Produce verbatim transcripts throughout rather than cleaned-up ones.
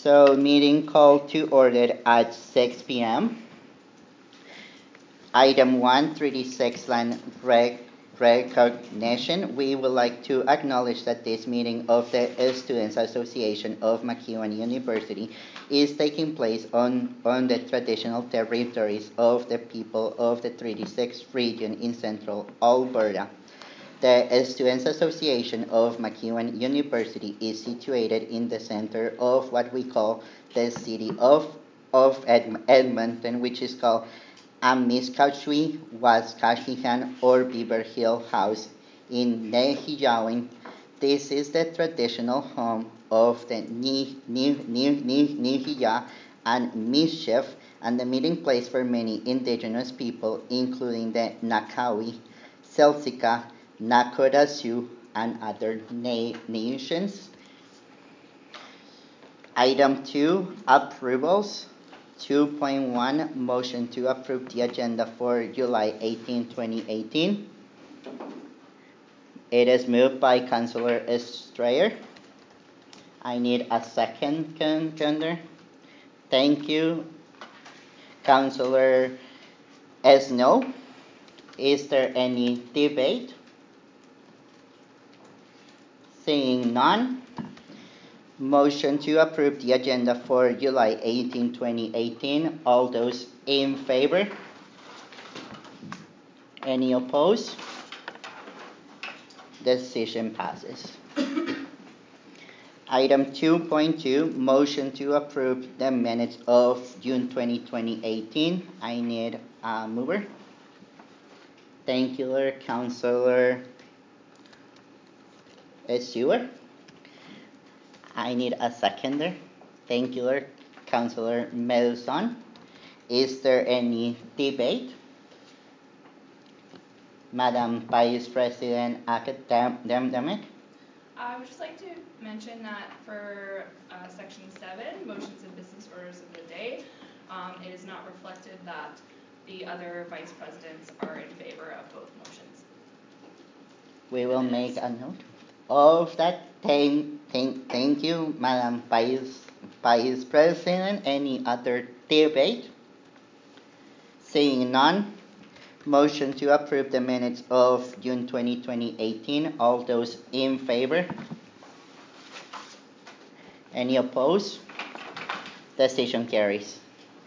So meeting called to order at six p m Item one, three D six line rec- recognition. We would like to acknowledge that this meeting of the Students Association of McEwan University is taking place on, on the traditional territories of the people of the three D six region in central Alberta. The Students Association of McEwan University is situated in the center of what we call the city of, of Ed- Edmonton, which is called Amiskashui, Waskashihan, or Beaver Hill House in Nehiyawin. This is the traditional home of the Nihiya and Mischief and the meeting place for many indigenous people, including the Nakawi, Celsica, Nakota Sioux, and other na- nations. Item two, approvals. two point one, motion to approve the agenda for July eighteenth, twenty eighteen. It is moved by Councilor Estrayer. I need a second, contender. Thank you, Councilor Esno. Is there any debate? Seeing none, motion to approve the agenda for July eighteenth, twenty eighteen. All those in favor? Any opposed? Decision passes. Item two point two, motion to approve the minutes of June twentieth, twenty eighteen. I need a mover. Thank you, Councilor Stewart. I need a seconder. Thank you, Councilor Melson. Is there any debate? Madam Vice President Academic? I would just like to mention that for uh, section seven, motions and business orders of the day, um, it is not reflected that the other vice presidents are in favor of both motions. We will make a note of that. Thank, thank, thank you, Madam Vice, Vice President. Any other debate? Seeing none, motion to approve the minutes of June twentieth, twenty eighteen. All those in favor? Any opposed? Decision carries.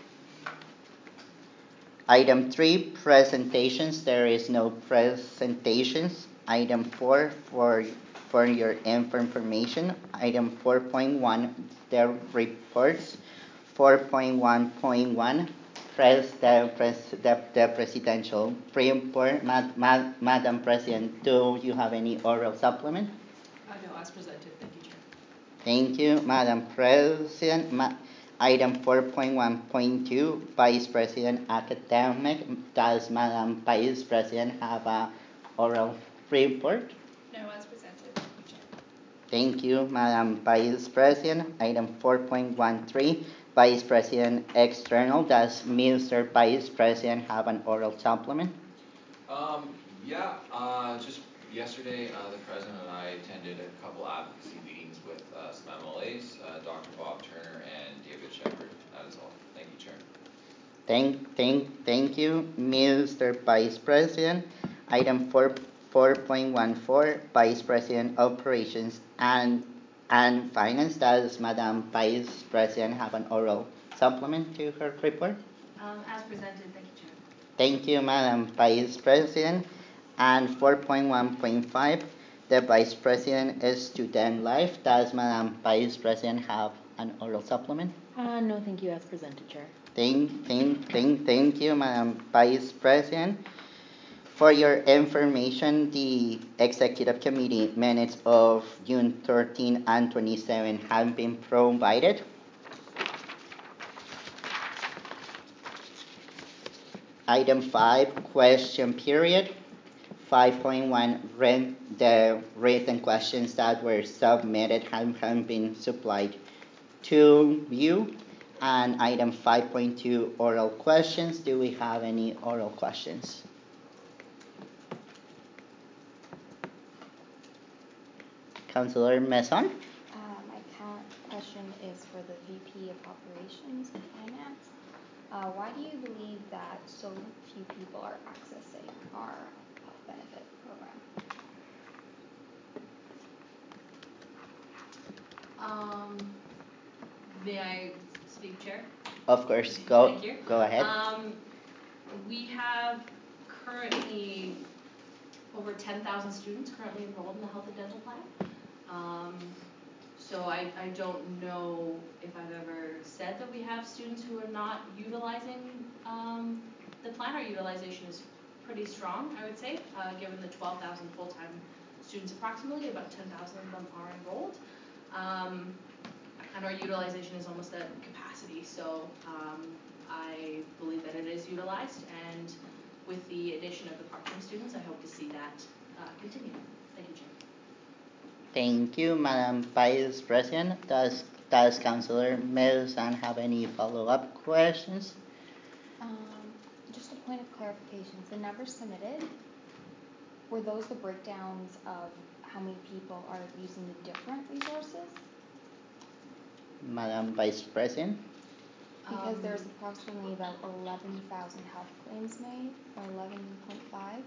Item three, presentations. There is no presentations. Item four, for, for your information. Item four point one, the reports. four point one point one, press the, press the, the presidential report. Mad, Mad, Madam President, do you have any oral supplement? Uh, no, as presented. Thank you, Chair. Thank you, Madam President. Ma- Item four point one point two, Vice President Academic. Does Madam Vice President have a oral report? No, as presented. Thank you, Chair. Thank you, Madam Vice President. Item four point one three, Vice President External. Does Mister Vice President have an oral supplement? Um, yeah, uh, just yesterday, uh, the President and I attended a couple advocacy meetings with uh, some M L As, uh, Doctor Bob Turner and David Shepard. That is all. Thank you, Chair. Thank, thank, thank you, Mister Vice President. Item four, four point one four, Vice President Operations and and Finance. Does Madam Vice President have an oral supplement to her report? Um, as presented. Thank you, Chair. Thank you, Madam Vice President. And four point one point five, the Vice President is Student Life. Does Madam Vice President have an oral supplement? Uh, no, thank you, as presented, Chair. Thank, thank, thank, thank you, Madam Vice President. For your information, the Executive Committee minutes of June thirteenth and twenty-seventh have been provided. Item five, question period. five point one, the written questions that were submitted have, have been supplied to you. And item five point two, oral questions. Do we have any oral questions? Councilor Meson? Uh, my count question is for for the V P of Operations and Finance. Uh, why do you believe that so few people are accessing our health benefit program? Um, may I speak, Chair? Of course, go, Thank you. go ahead. Um, we have currently over ten thousand students currently enrolled in the health and dental plan. Um, so I, I don't know if I've ever said that we have students who are not utilizing um, the plan. Our utilization is pretty strong, I would say, uh, given the twelve thousand full-time students approximately, about ten thousand of them are enrolled. Um, and our utilization is almost at capacity, so um, I believe that it is utilized, and with the addition of the part-time students, I hope to see that uh, continue. Thank you, Chair. Thank you, Madam Vice President. Does, does Councillor Mezan have any follow-up questions? Um, just a point of clarification, the numbers submitted, were those the breakdowns of how many people are using the different resources? Madam Vice President? Because Um, there's approximately about eleven thousand health claims made, or eleven point five.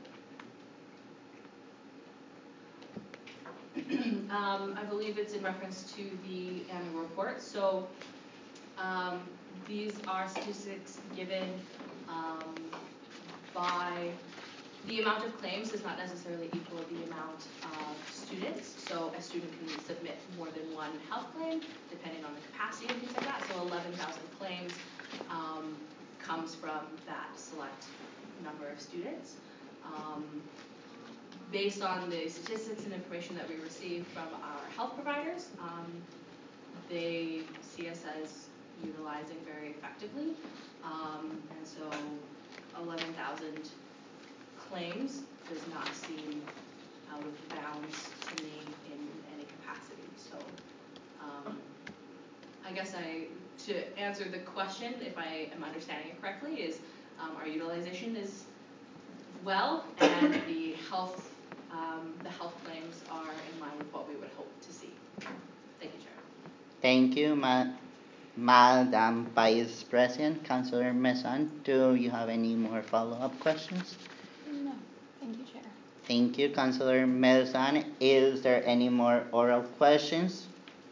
um, I believe it's in reference to the annual report. So um, these are statistics given um, by the amount of claims does not necessarily equal the amount of students. So a student can submit more than one health claim depending on the capacity and things like that. So eleven thousand claims um, comes from that select number of students. Um, based on the statistics and information that we receive from our health providers, um, they see us as utilizing very effectively. Um, and so eleven thousand claims does not seem out of bounds to me in any capacity. So um, I guess I, to answer the question, if I am understanding it correctly, is um, our utilization is well, and the health um, the health claims are in line with what we would hope to see. Thank you, Chair. Thank you, Ma Madam Vice President. Councillor Mezan, do you have any more follow-up questions? No, thank you, Chair. Thank you, Councillor Mezan. Is there any more oral questions?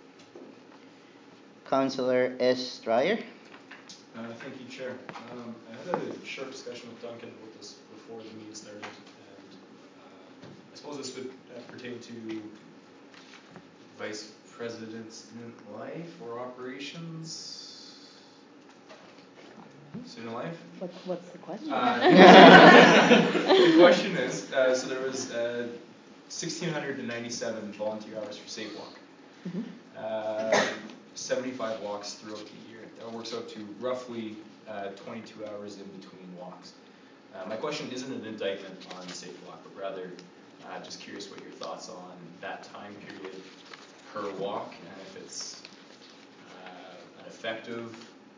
Councillor Estrella? Uh, thank you, Chair. Um, I had a short discussion with Duncan about this before the meeting started, and uh, I suppose this would uh, pertain to Vice President Life or Operations Student Life. What's what's the question? Uh, the question is, uh, so there was uh, one thousand six hundred ninety-seven volunteer hours for Safe Walk. Mm-hmm. uh, seventy-five walks throughout the year. That works out to roughly uh, twenty-two hours in between walks. Uh, my question isn't an indictment on Safe Walk, but rather uh, just curious what your thoughts on that time period per walk, and if it's uh, an effective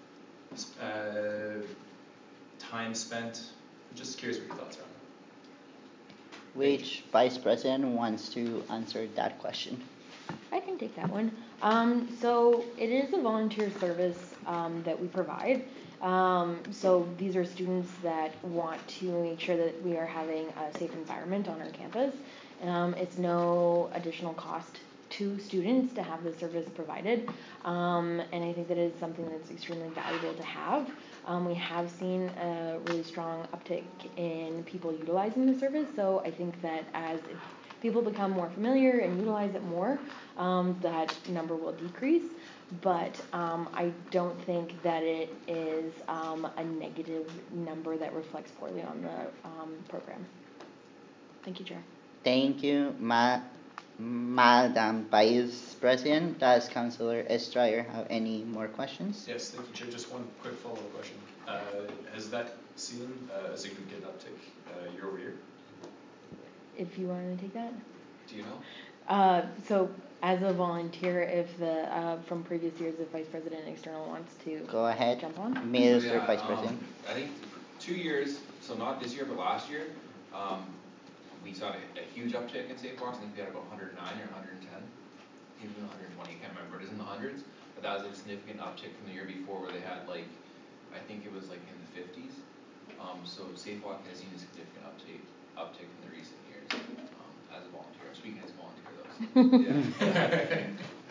uh, time spent. I'm just curious what your thoughts are on that. Which Vice President wants to answer that question? I can take that one. Um, so it is a volunteer service um, that we provide. Um, so these are students that want to make sure that we are having a safe environment on our campus. Um, it's no additional cost to students to have the service provided. Um, and I think that is something that's extremely valuable to have. Um, we have seen a really strong uptick in people utilizing the service. So I think that as it, people become more familiar and utilize it more, um, that number will decrease. But um, I don't think that it is um, a negative number that reflects poorly on the um, program. Thank you, Chair. Thank you, Ma Madam Vice President. Does Councillor Estrella have any more questions? Yes, thank you, Chair. Just one quick follow-up question. Uh, has that seen uh, a significant uptick uh, year over year? If you want to take that. Do you know? Uh, so as a volunteer, if the uh, from previous years, if Vice President External wants to Go ahead, jump on. Mister Yeah, Vice um, President. I think two years, so not this year, but last year, um, we saw a, a huge uptick in safe walks. I think we had about one hundred nine or one hundred ten, even one hundred twenty, I can't remember, but it's in the hundreds. but that was a significant uptick from the year before where they had like, I think it was like in the fifties. Um, so Safe Walk has seen a significant uptake, uptick in the recent years, um, as a volunteer. I'm speaking as a volunteer though, so, yeah.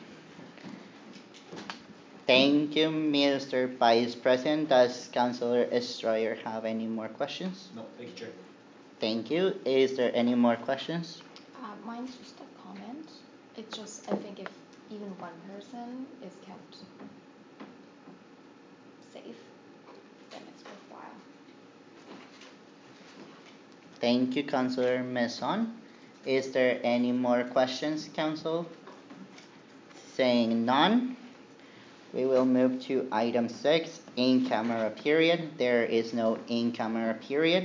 Thank you, Mister Vice President. Does Councilor Estrella have any more questions? No, thank you, Chair. Thank you. Is there any more questions? Uh, mine's just a comment. It's just, I think if even one person is kept safe, then it's worthwhile. Thank you, Councilor Meson. Is there any more questions, Council? Saying none, we will move to item six, in-camera period. There is no in-camera period.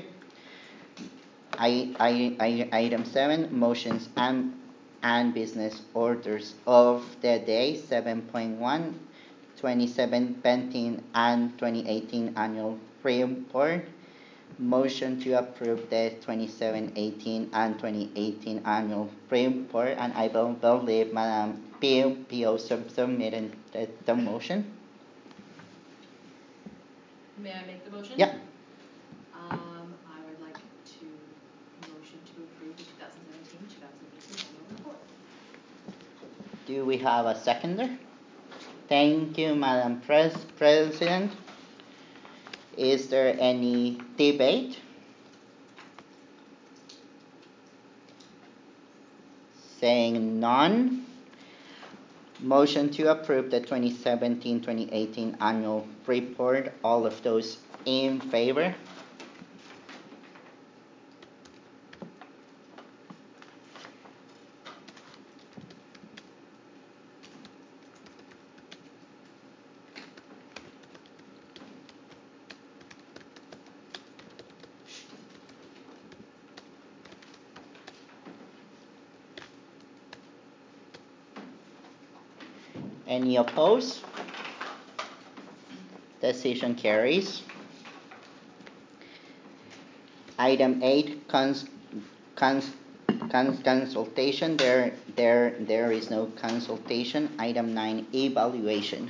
I, I, I, item seven, motions and, and business orders of the day, seven point one, twenty seventeen and twenty eighteen annual report. Motion to approve the twenty-seven eighteen and twenty eighteen annual report, and I will believe Madam Pio Pio sub- submitted the, the motion. May I make the motion? Yeah. Um, I would like to motion to approve the twenty seventeen twenty eighteen annual report. Do we have a seconder? Thank you, Madam Pres- President. Is there any debate? Saying none. Motion to approve the twenty seventeen twenty eighteen annual report. All of those in favor? Any opposed? Decision carries. Item eight, cons, cons, cons, consultation. There, there, there is no consultation. Item nine, evaluation.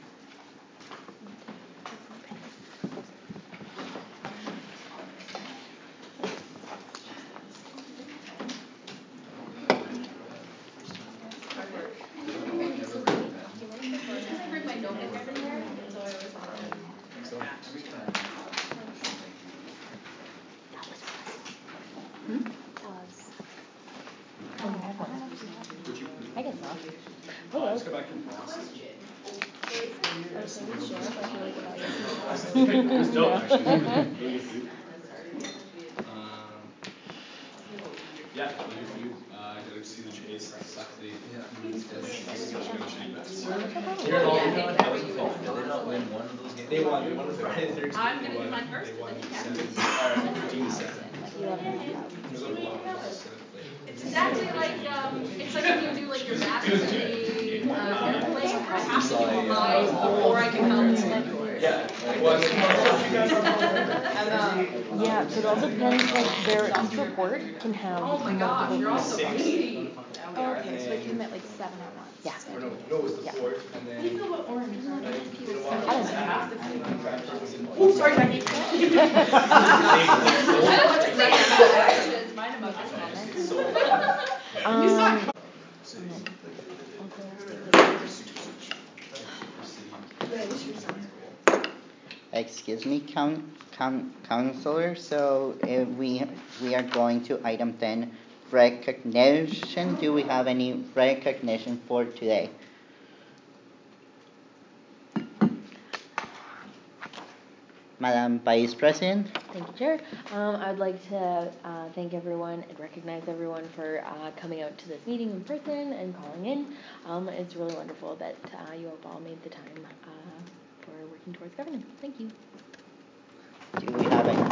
I guess not. Uh, just go back to policy. Yeah. It was dope, actually. Really good food. Um, yeah, really good food. Uh, I got to see the Jays suck the Moose fish. You're all in on that. Did they not win one of those games? They won. They won on Friday the thirteenth. I'm They gonna do won. mine first, They but won then you can. seven. Or thirteen to seven. It was like a lot of bucks. It's exactly like, um, it's like when you do like your basketball, uh, play, I have to do mine before I can help score. Yeah. Well, And, uh, Yeah, so it all depends, like, their, each report can have oh my gosh, multiple you're all so people. greedy. Oh, okay, so like you meant like seven at once. Yeah. or no, no, it was the Yeah. fourth, and then. How do you feel about orange? Like, you know I what? don't know. Oh, sorry, Becky. I don't want to wreck actions, mine about this one. You suck. Excuse me, coun, coun, Counselor. So uh, we we are going to item ten, recognition. Do we have any recognition for today? Madam Vice President. Thank you, Chair. Um, I'd like to uh, thank everyone and recognize everyone for uh, coming out to this meeting in person and calling in. Um, it's really wonderful that uh, you have all made the time uh, for working towards governance. Thank you. Do we have any?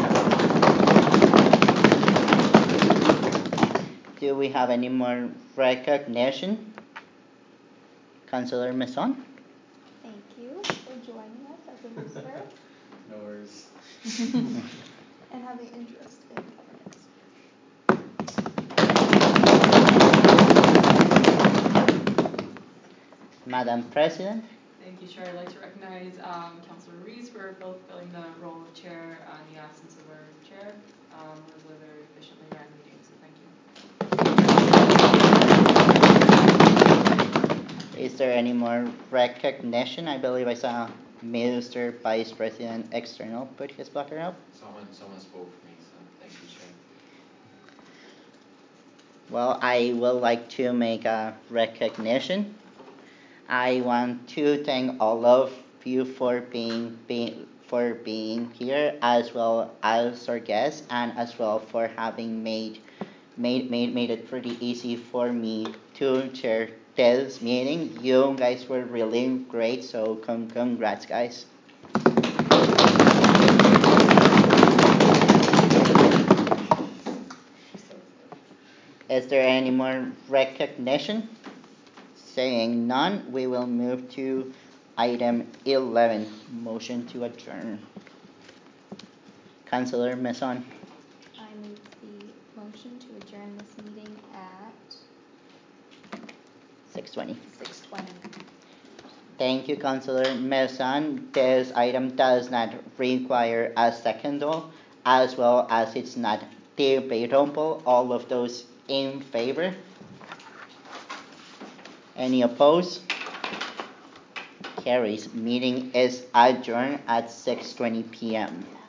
Do we have any more recognition? Councillor Masson. Thank you for joining us as a visitor No worries. and having interest in governance. Madam President. Thank you, Chair. I'd like to recognize um, Councillor Ruiz for fulfilling the role of chair uh, in the absence of our chair. Um, it was a very efficiently ran meeting, so thank you. Is there any more recognition? I believe I saw Mister Vice President External put his blocker up. Someone, someone spoke for me, so thank you, Chair. Well, I would like to make a recognition. I want to thank all of you for being, being for being here, as well as our guests, and as well for having made made made made it pretty easy for me to chair this meeting. You guys were really great, so con- congrats, guys. Is there any more recognition? Saying none, we will move to item eleven, motion to adjourn. Councillor Masson. I move the motion to adjourn this meeting at six twenty. six twenty. Thank you, Councillor Masson. This item does not require a second, as well as it's not debatable. All of those in favor? Any opposed? Carries. Meeting is adjourned at six twenty p m